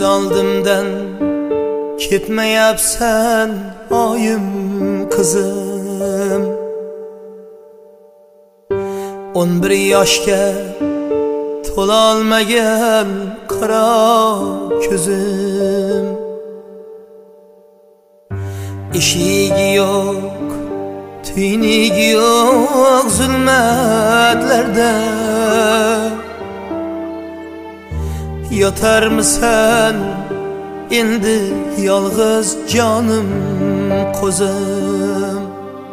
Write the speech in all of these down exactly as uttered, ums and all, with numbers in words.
oldimdan ketmayapsan oyim qizim. o'n bir yoshga to'lolmagan qora ko'zim. Eshigi yo'q, tuynigi yo'q zulmatlarda yotarmisan endi yolg'iz jonim qo'zim.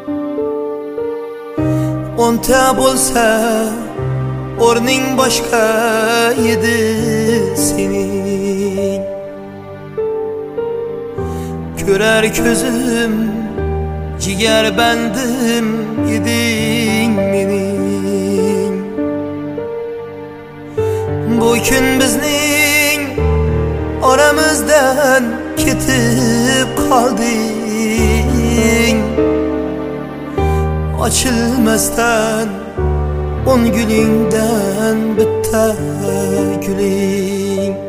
O'nta bo'lsa o'rning boshqa edi sening. Ko'rar ko'zim jigar bandim eding mening. Bu kun bizning oramizdan ketib qolding. Ochilmasdan o'n gulingdan bitta guling.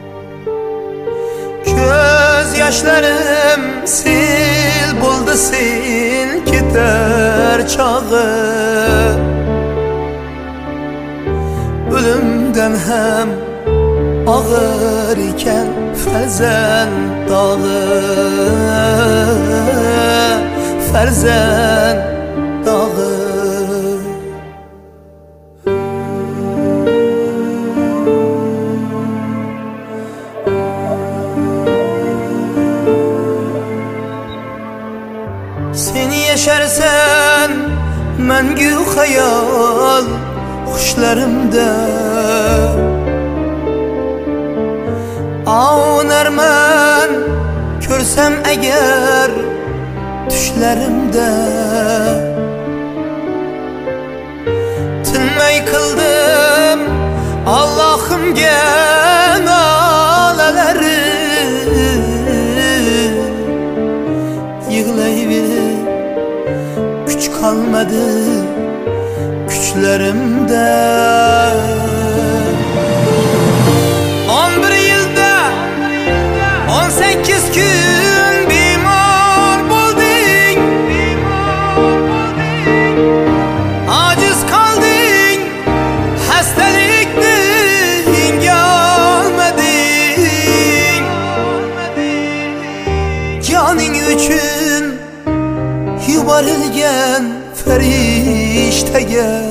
Ko'z yoshlarim sel bo'ldi sen ketar chog'i. O'limdan ham og'ir ekan farzand dog'i, farzand dog'i. Sen yasharsan mangu xayol xushlarimda, avunarman ko'rsam agar tushlarimda. Tinmay qildim Allohimga nolalari, yig'layverib kuch qolmadi kuchlarimda. o'n bir yilda o'n sakkiz kun bemor bo'lding. Ojiz qolding, xastalikni yenga olmading. Joning uchun yuborilgan farishtaga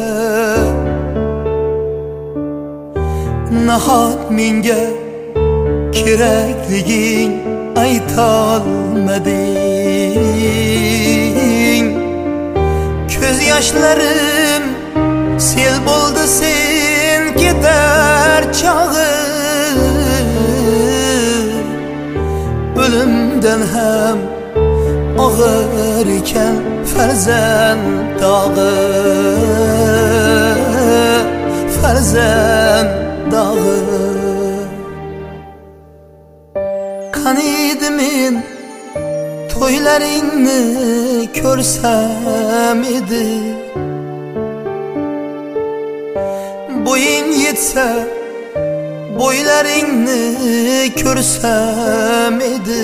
nahot menga kerakliging aytolmading. Ko'z yoshlarim sel bo'ldi sen ketar chog'i. O'limdan ham og'ir ekan farzand dog'i, farzand dog'i. Qaniydi men to'ylaringni ko'rsam edi. Bo'ying yetsa bo'ylaringni ko'rsam edi.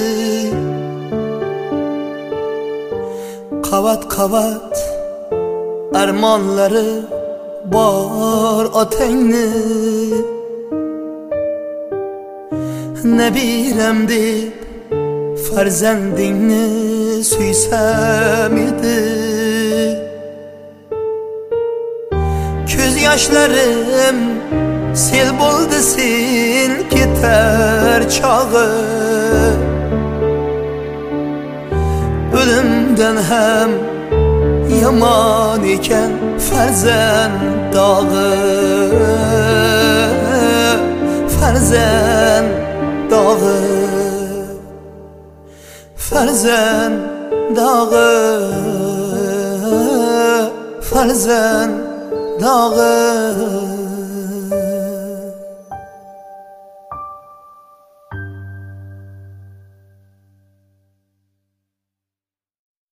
Qavat qavat armonlari bor otangni, nabiram deb farzandingni suysam edi. Ko'z yoshlarim sel bo'ldi sen ketar chog'i. O'limdan ham yomon ekan farzand dog'i, farzand dog'i, farzand dog'i, farzand dog'i.